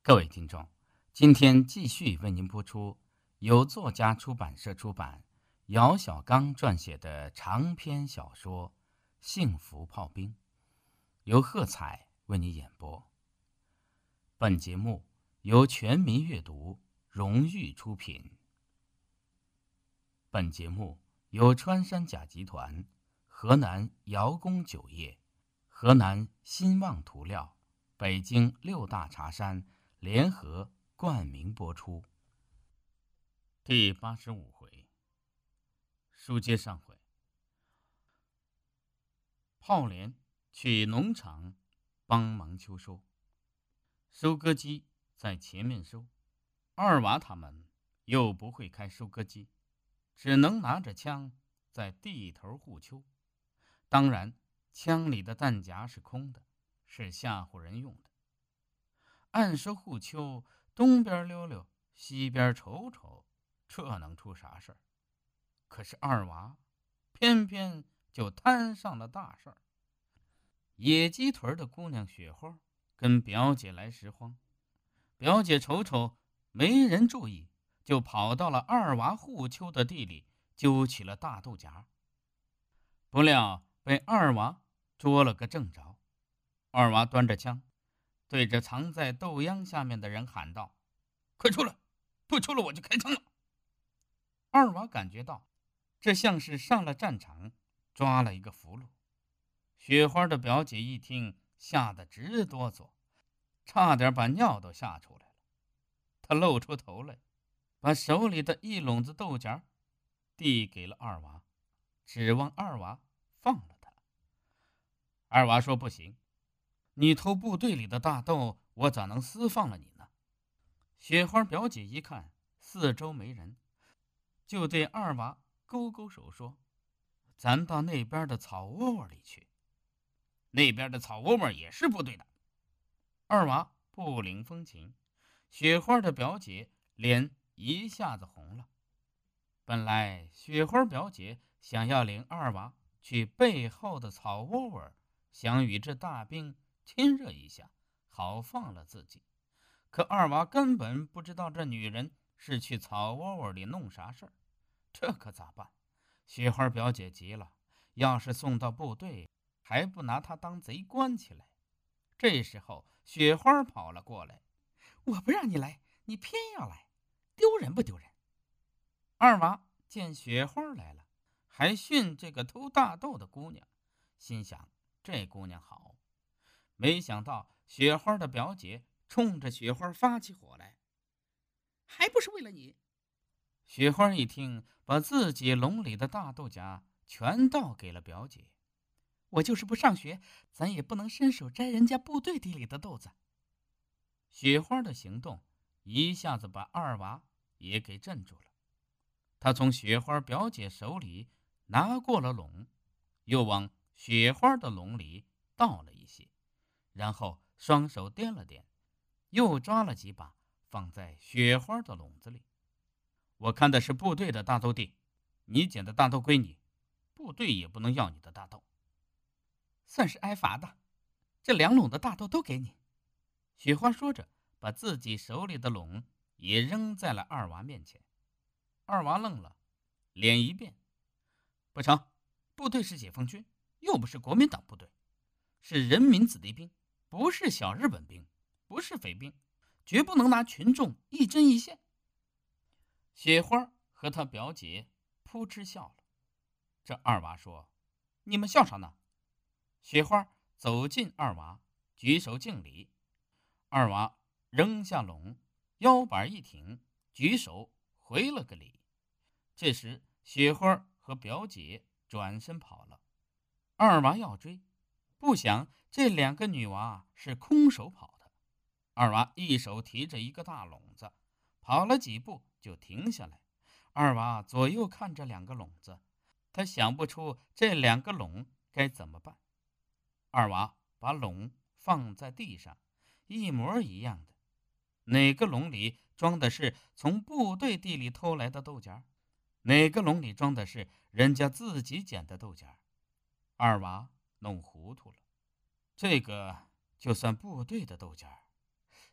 各位听众，今天继续为您播出由作家出版社出版、姚小刚撰写的长篇小说《幸福炮兵》，由贺彩为你演播。本节目由全民阅读荣誉出品。本节目由穿山甲集团、河南瑶宫酒业、河南兴旺涂料、北京六大茶山联合冠名播出。第85回，书接上回，炮连去农场帮忙秋收，收割机在前面收，二娃他们又不会开收割机，只能拿着枪在地头护秋。当然，枪里的弹夹是空的，是吓唬人用的。按说护秋，东边溜溜，西边瞅瞅，这能出啥事儿？可是二娃偏偏就摊上了大事儿。野鸡屯的姑娘雪花跟表姐来拾荒，表姐瞅瞅没人注意，就跑到了二娃护秋的地里，揪起了大豆荚。不料被二娃捉了个正着。二娃端着枪，对着藏在豆秧下面的人喊道：“快出来，不出来我就开枪了！”二娃感觉到这像是上了战场，抓了一个俘虏。雪花的表姐一听，吓得直哆嗦，差点把尿都吓出来了。她露出头来，把手里的一笼子豆荚递给了二娃，指望二娃放了他。二娃说：“不行，你偷部队里的大豆，我咋能私放了你呢？”雪花表姐一看四周没人，就对二娃勾勾手说：“咱到那边的草窝窝里去。”那边的草窝窝也是部队的。二娃不领风情，雪花的表姐脸一下子红了。本来雪花表姐想要领二娃去背后的草窝窝，想与这大兵亲热一下，好放了自己。可二娃根本不知道这女人是去草窝窝里弄啥事儿，这可咋办？雪花表姐急了，要是送到部队，还不拿她当贼关起来？这时候雪花跑了过来：“我不让你来，你偏要来，丢人不丢人？”二娃见雪花来了，还训这个偷大豆的姑娘，心想这姑娘好。没想到雪花的表姐冲着雪花发起火来：“还不是为了你！”雪花一听，把自己笼里的大豆荚全倒给了表姐：“我就是不上学，咱也不能伸手摘人家部队地里的豆子。”雪花的行动一下子把二娃也给镇住了。他从雪花表姐手里拿过了笼，又往雪花的笼里倒了一些，然后双手掂了掂，又抓了几把放在雪花的笼子里。“我看的是部队的大豆地，你捡的大豆归你，部队也不能要你的大豆。”“算是挨罚的，这2笼的大豆都给你。”雪花说着，把自己手里的笼也扔在了二娃面前。二娃愣了，脸一变：“不成，部队是解放军，又不是国民党部队，是人民子弟兵，不是小日本兵，不是匪兵，绝不能拿群众一针一线。”雪花和他表姐扑哧笑了。这二娃说：“你们笑啥呢？”雪花走近二娃，举手敬礼。二娃扔下笼，腰板一挺，举手回了个礼。这时雪花和表姐转身跑了。二娃要追，不想这2个女娃是空手跑的。二娃一手提着一个大笼子，跑了几步就停下来。二娃左右看着2个笼子，他想不出这2个笼该怎么办。二娃把笼放在地上，一模一样的。哪个笼里装的是从部队地里偷来的豆荚，哪个笼里装的是人家自己捡的豆荚？二娃弄糊涂了。这个就算部队的豆荚，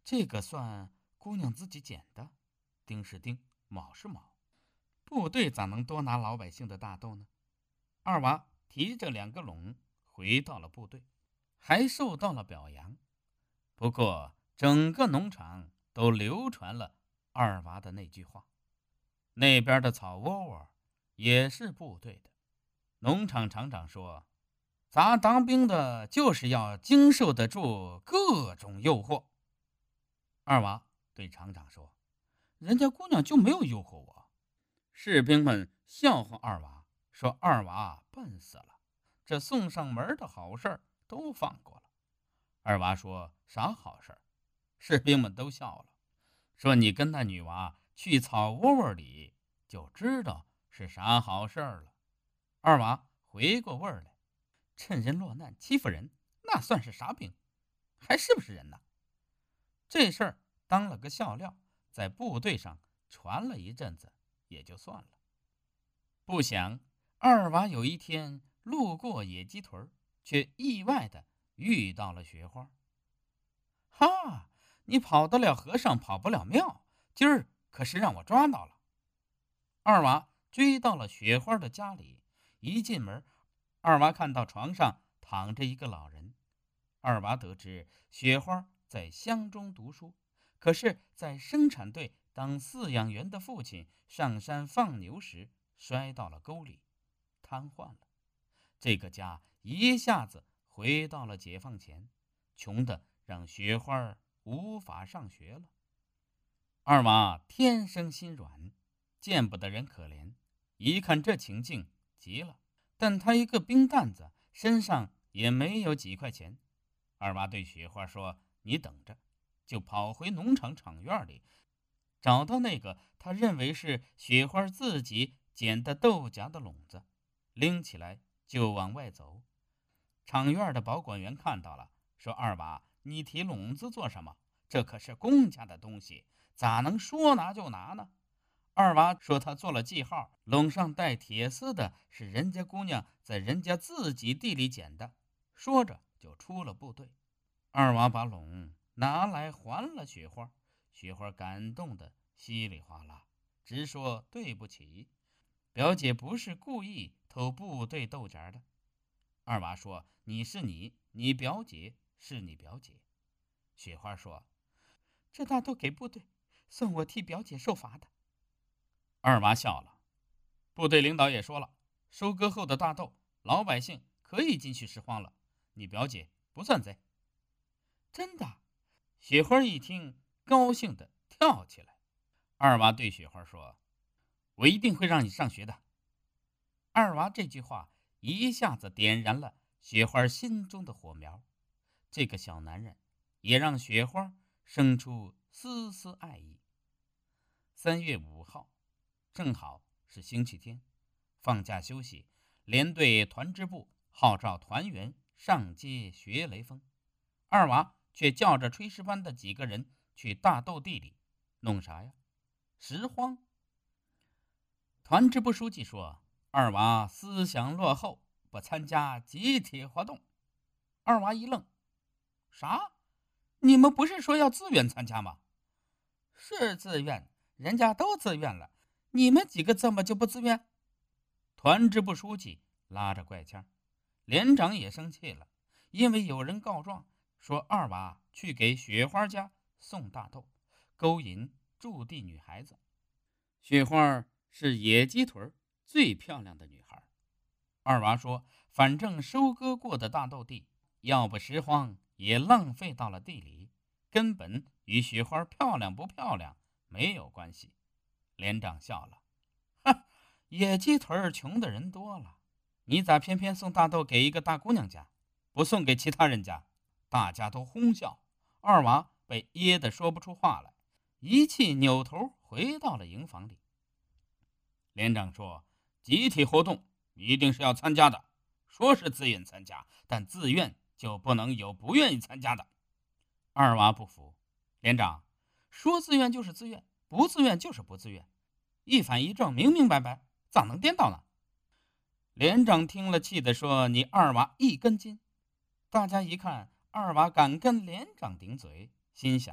这个算姑娘自己捡的，丁是丁，卯是卯。部队咋能多拿老百姓的大豆呢？二娃提着2个笼回到了部队，还受到了表扬。不过整个农场都流传了二娃的那句话。那边的草窝窝也是部队的。农场厂长说，咱当兵的就是要经受得住各种诱惑。二娃对厂长说，人家姑娘就没有诱惑我。士兵们笑话二娃，说二娃笨死了，这送上门的好事都放过了。二娃说，啥好事？士兵们都笑了，说你跟那女娃去草窝窝里就知道是啥好事了。二娃回过味儿来，趁人落难欺负人，那算是啥兵？还是不是人呢？这事儿当了个笑料，在部队上传了一阵子也就算了。不想二娃有一天路过野鸡屯，却意外的遇到了雪花。哈，你跑得了和尚跑不了庙，今儿可是让我抓到了。二娃追到了雪花的家里，一进门，二娃看到床上躺着一个老人。二娃得知雪花在乡中读书，可是在生产队当饲养员的父亲上山放牛时摔到了沟里，瘫痪了。这个家一下子回到了解放前，穷的让雪花无法上学了。二娃天生心软，见不得人可怜，一看这情境急了。但他一个兵蛋子，身上也没有几块钱。二娃对雪花说，你等着，就跑回农场场院里，找到那个他认为是雪花自己捡的豆荚的笼子，拎起来就往外走。场院的保管员看到了，说，二娃，你提笼子做什么？这可是公家的东西，咋能说拿就拿呢？二娃说，他做了记号，笼上带铁丝的是人家姑娘在人家自己地里捡的。说着就出了部队。二娃把笼拿来还了雪花，雪花感动的稀里哗啦，直说对不起，表姐不是故意偷部队豆荚的。二娃说，你是你，你表姐是你表姐。雪花说，这大豆给部队，算我替表姐受罚的。二娃笑了。部队领导也说了，收割后的大豆老百姓可以进去拾荒了，你表姐不算贼。真的？雪花一听，高兴的跳起来。二娃对雪花说，我一定会让你上学的。二娃这句话一下子点燃了雪花心中的火苗，这个小男人也让雪花生出丝丝爱意。3月5号正好是星期天，放假休息，连队团支部号召团员上街学雷锋。二娃却叫着炊事班的几个人去大豆地里弄啥呀？拾荒。团支部书记说，二娃思想落后，不参加集体活动。二娃一愣，啥？你们不是说要自愿参加吗？是自愿，人家都自愿了，你们几个怎么就不自愿？团支部书记拉着怪腔，连长也生气了，因为有人告状说二娃去给雪花家送大豆，勾引驻地女孩子。雪花是野鸡屯最漂亮的女孩。二娃说，反正收割过的大豆地，要不拾荒也浪费到了地里，根本与雪花漂亮不漂亮没有关系。连长笑了，哈，野鸡屯穷的人多了，你咋偏偏送大豆给一个大姑娘家，不送给其他人家？大家都哄笑。二娃被噎得说不出话来，一气扭头回到了营房里。连长说，集体活动一定是要参加的，说是自愿参加，但自愿就不能有不愿意参加的。二娃不服，连长，说自愿就是自愿，不自愿就是不自愿，一反一正，明明白白，咋能颠倒呢？连长听了，气得说，你二娃一根筋。大家一看二娃敢跟连长顶嘴，心想，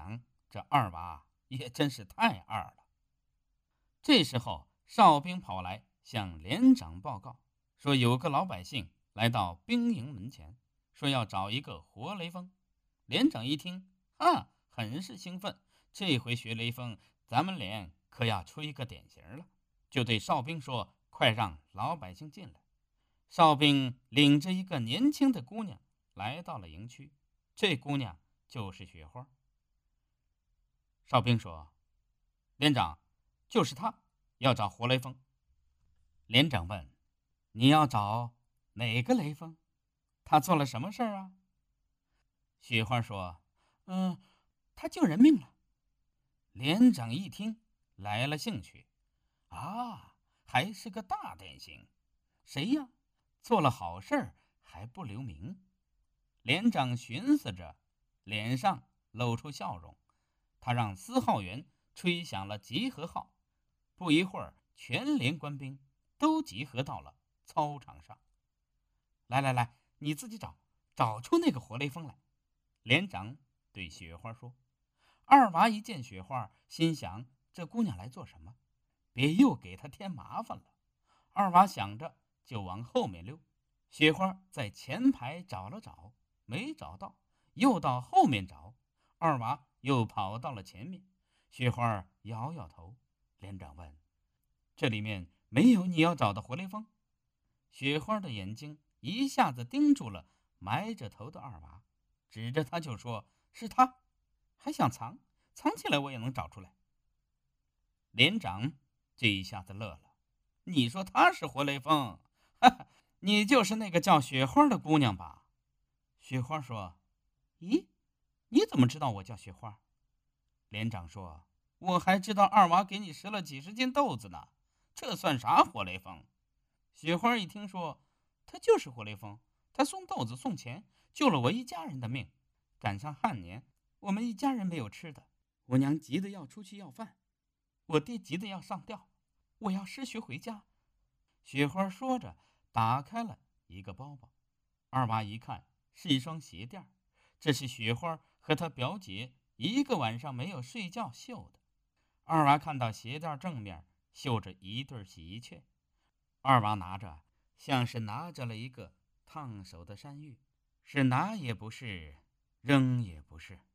这二娃也真是太二了。这时候，哨兵跑来向连长报告，说有个老百姓来到兵营门前，说要找一个活雷锋。连长一听，很是兴奋，这回学雷锋，咱们连可要出一个典型了，就对哨兵说：“快让老百姓进来。”哨兵领着一个年轻的姑娘来到了营区，这姑娘就是雪花。哨兵说：“连长，就是他，要找活雷锋。”连长问：“你要找哪个雷锋？他做了什么事儿啊？”雪花说：“他救人命了。”连长一听，来了兴趣，还是个大典型。谁呀？做了好事儿还不留名？连长寻思着，脸上露出笑容。他让司号员吹响了集合号，不一会儿，全连官兵都集合到了操场上。来，你自己找出那个活雷锋来。连长对雪花说。二娃一见雪花，心想这姑娘来做什么？别又给她添麻烦了。二娃想着，就往后面溜。雪花在前排找了找，没找到，又到后面找。二娃又跑到了前面。雪花摇摇头。连长问：“这里面没有你要找的活雷锋？”雪花的眼睛一下子盯住了埋着头的二娃，指着他就说：“是他。”还想藏起来，我也能找出来。连长这一下子乐了：“你说他是活雷锋？你就是那个叫雪花的姑娘吧？”雪花说：“咦，你怎么知道我叫雪花？”连长说：“我还知道二娃给你拾了几十斤豆子呢，这算啥活雷锋？”雪花一听说，他就是活雷锋，他送豆子送钱，救了我一家人的命。赶上旱年，我们一家人没有吃的，我娘急得要出去要饭，我爹急得要上吊，我要失学回家。雪花说着，打开了一个包包。二娃一看，是一双鞋垫，这是雪花和她表姐一个晚上没有睡觉绣的。二娃看到鞋垫正面绣着一对喜鹊，二娃拿着，像是拿着了一个烫手的山芋，是拿也不是，扔也不是。